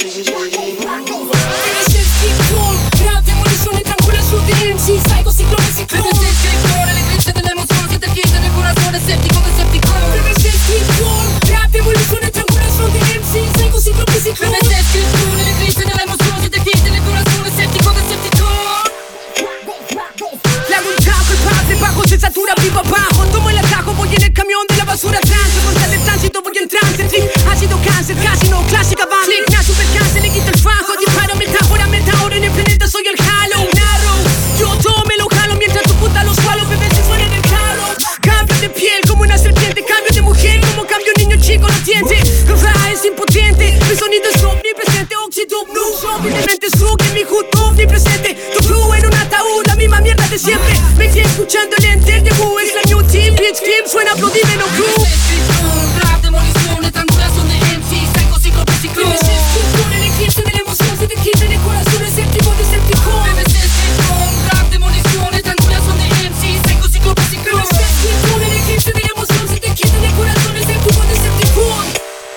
Rap, demolición y triangulación de MC. Psycho, ciclón, ciclón. BBC escritor, el eclipse de la emoción. Si te quita en el corazón, escéptico, decepticón. BBC escritor, rap, demolición y triangulación de MC. Psycho, ciclón, ciclón. BBC escritor, el eclipse de la emoción. Si te quita en el corazón, escéptico, decepticón. Le hago un taco, el padre bajo, se satura, vivo abajo. Tomo el atajo, voy en el camión de la basura trance. Contra el tránsito, voy en trance. Trip, ácido cáncer, casi no, clásica banda. Click, na, super cáncer, le quito el fajo. Disparo, metáfora, ahora en el planeta soy el halo. Narrow, yo todo me lo jalo mientras tu puta lo sualo. Bebé, se suena en el carro. Cambio de piel como una serpiente. Cambio de mujer como cambio un niño chico los dientes. Ra es impotente, mi sonido es omnipresente. Óxido, no, mi mente es en mi hood omnipresente. Tu crew en un ataúd, la misma mierda de siempre. Me quedé escuchando el enter de Who es la new team. Bitch, flip, suena aplaudir no crew. Rap, demolición, estrangulación de MC. Psycho, ciclo, ciclón. BBC escritor, el eclipse de la emoción. Se te quita en el corazón, escéptico, decepticón. BBC escritor, rap, demolición, estrangulación de MC. Psycho, ciclo, ciclón. BBC escritor, el eclipse de la emoción. Se te quita en el corazón, escéptico, decepticón.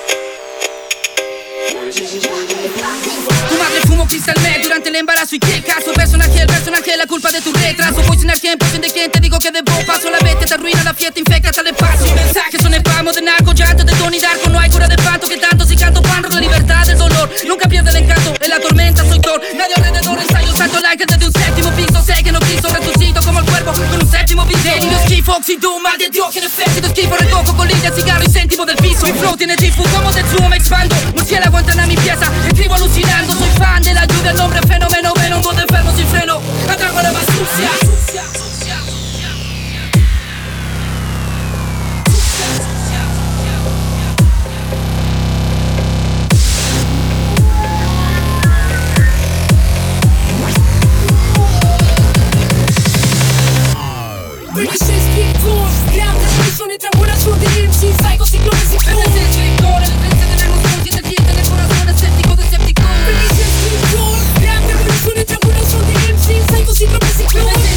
Tu madre fumó cristal med durante el embarazo y qué caso. El personaje, la culpa de tu retraso. Voy sin agente, de quien te digo que debo paso. La vete te arruina la fiesta, infecta hasta el espacio. Mensajes son spam de narco, llanto de Tony Darko. No hay cura de pato que tanto si canto pan, la libertad del dolor. Nunca pierde el encanto, en la tormenta soy Thor. Nadie alrededor ensayo, salto like desde un séptimo piso. Sé que no quiso, resucito como el cuervo con un séptimo piso. Yo esquivo, oxido, mal de Dios, que efecto. Esquivo, recojo, colilla, cigarro y céntimo del piso. Mi flow tiene tifu, como Tetsuo me expando. Murciélago entra en mi pieza, escribo alucinando. Soy fan de la lluvia, el nombre fenómeno. Ven un modo enfermo sin freno, atraco a la más sucia. BBC escritor, rap, demolición y triangulación de MC. Psycho, ciclón, ciclón. BBC escritor, el eclipse de la emoción. Si te quita en el corazón, escéptico, decepticón. BBC escritor, rap, demolición y triangulación de MC. Psycho, ciclón, ciclón.